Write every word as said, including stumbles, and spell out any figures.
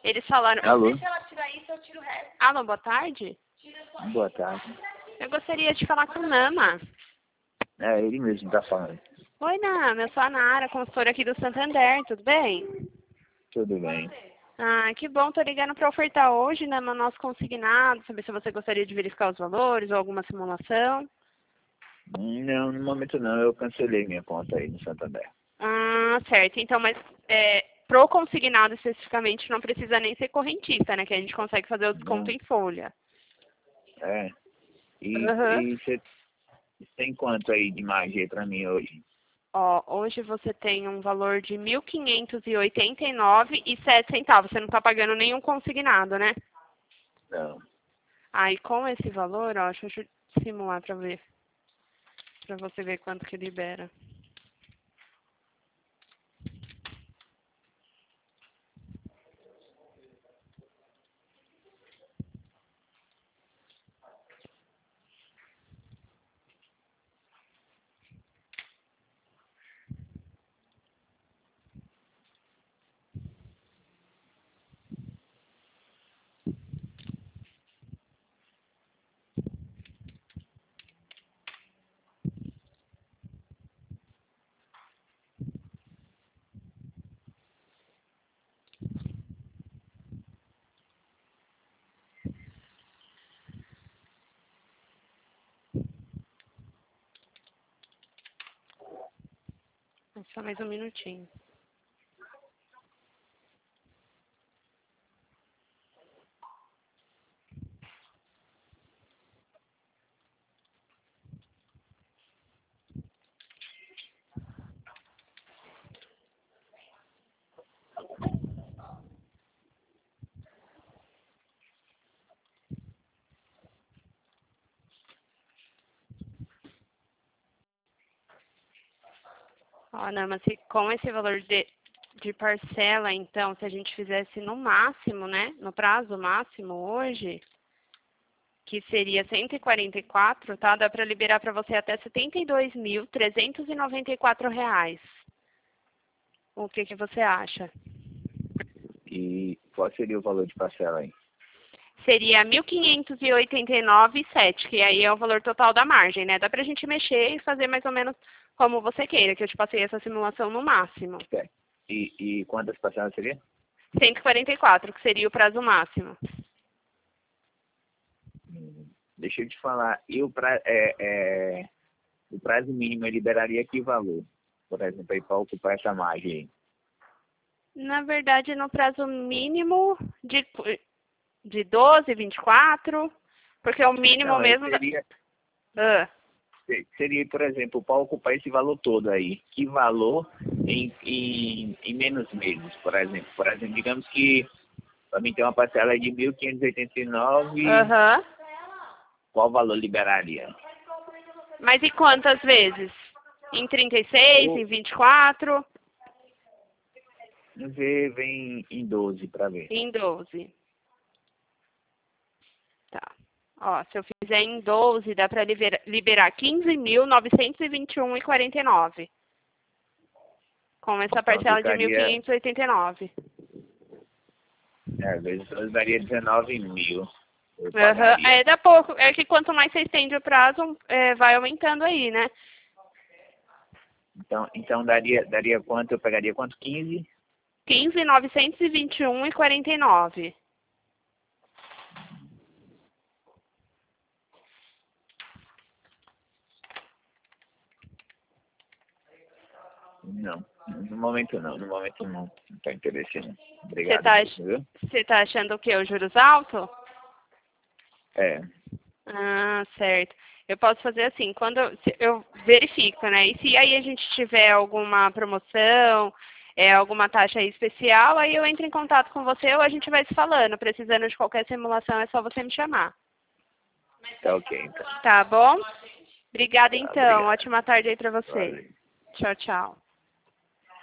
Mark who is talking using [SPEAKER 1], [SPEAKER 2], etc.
[SPEAKER 1] Eles falaram...
[SPEAKER 2] Alô?
[SPEAKER 1] Deixa ela tirar isso, eu tiro o resto. Alô, boa tarde?
[SPEAKER 2] Boa tarde.
[SPEAKER 1] Eu gostaria de falar com o Nama.
[SPEAKER 2] É, ele mesmo tá falando.
[SPEAKER 1] Oi, Nama. Eu sou a Nara, consultora aqui do Santander. Tudo bem?
[SPEAKER 2] Tudo bem.
[SPEAKER 1] Ah, que bom. Tô ligando para ofertar hoje, né, no nosso consignado. Saber se você gostaria de verificar os valores ou alguma simulação.
[SPEAKER 2] Não, no momento não. Eu cancelei minha conta aí no Santander.
[SPEAKER 1] Ah, certo. Então, mas é, pro consignado especificamente não precisa nem ser correntista, né? Que a gente consegue fazer o desconto
[SPEAKER 2] Não.
[SPEAKER 1] em folha.
[SPEAKER 2] É. E
[SPEAKER 1] Aham.
[SPEAKER 2] e você tem quanto aí de margem pra mim hoje?
[SPEAKER 1] Ó, hoje você tem um valor de mil quinhentos e oitenta e nove e sete centavos. Você não está pagando nenhum consignado, né?
[SPEAKER 2] Não.
[SPEAKER 1] Aí com esse valor, ó, deixa eu simular para ver, para você ver quanto que libera. Só mais um minutinho. Ó, não, mas se, com esse valor de, de parcela, então, se a gente fizesse no máximo, né, no prazo máximo hoje, que seria cento e quarenta e quatro, tá? Dá para liberar para você até setenta e dois mil, trezentos e noventa e quatro reais. O que que você acha?
[SPEAKER 2] E qual seria o valor de parcela aí?
[SPEAKER 1] Seria mil quinhentos e oitenta e nove vírgula sete, que aí é o valor total da margem, né? Dá pra gente mexer e fazer mais ou menos como você queira, que eu te passei essa simulação no máximo.
[SPEAKER 2] É. E, e quantas parcelas seria?
[SPEAKER 1] cento e quarenta e quatro, que seria o prazo máximo.
[SPEAKER 2] Hum, Deixa eu te falar. E o, pra, é, é, o prazo mínimo eu liberaria que valor? Por exemplo, aí para ocupar essa margem aí.
[SPEAKER 1] Na verdade, no prazo mínimo de, de doze, vinte e quatro, porque o mínimo
[SPEAKER 2] Não, aí
[SPEAKER 1] mesmo... Da...
[SPEAKER 2] seria,
[SPEAKER 1] Ah.
[SPEAKER 2] seria, por exemplo, para ocupar esse valor todo aí. Que valor em, em, em menos meses, por exemplo? Por exemplo, digamos que para mim tem uma parcela de mil quinhentos e oitenta e nove,
[SPEAKER 1] Aham.
[SPEAKER 2] qual valor liberaria?
[SPEAKER 1] Mas e quantas vezes? Em trinta e seis,
[SPEAKER 2] Ou
[SPEAKER 1] em vinte e quatro?
[SPEAKER 2] vê, vem em doze para ver.
[SPEAKER 1] Em doze. Tá. Ó, se eu fizer em doze, dá para liberar quinze mil novecentos e vinte e um reais e quarenta e nove centavos. Com essa
[SPEAKER 2] Então
[SPEAKER 1] parcela de mil
[SPEAKER 2] ficaria,
[SPEAKER 1] quinhentos e oitenta e nove.
[SPEAKER 2] é, vezes doze daria dezenove mil. Eu
[SPEAKER 1] Aham.
[SPEAKER 2] pagaria.
[SPEAKER 1] É, dá pouco. É que quanto mais você estende o prazo, é, vai aumentando aí, né?
[SPEAKER 2] Então, então daria, daria quanto? Eu pegaria quanto? quinze?
[SPEAKER 1] quinze mil novecentos e vinte e um reais e quarenta e nove.
[SPEAKER 2] Não. No momento não. No momento não. Não está interessante.
[SPEAKER 1] Você
[SPEAKER 2] Obrigado
[SPEAKER 1] tá,
[SPEAKER 2] mesmo, viu?
[SPEAKER 1] você tá achando o quê? Os juros altos?
[SPEAKER 2] É.
[SPEAKER 1] Ah, certo. Eu posso fazer assim, quando eu, se eu verifico, né? E se aí a gente tiver alguma promoção, é, alguma taxa aí especial, aí eu entro em contato com você ou a gente vai se falando. Precisando de qualquer simulação, é só você me chamar.
[SPEAKER 2] Tá ok, então.
[SPEAKER 1] Tá bom? Obrigada
[SPEAKER 2] Tá,
[SPEAKER 1] então.
[SPEAKER 2] obrigado.
[SPEAKER 1] Ótima tarde aí pra você.
[SPEAKER 2] Valeu.
[SPEAKER 1] Tchau, tchau.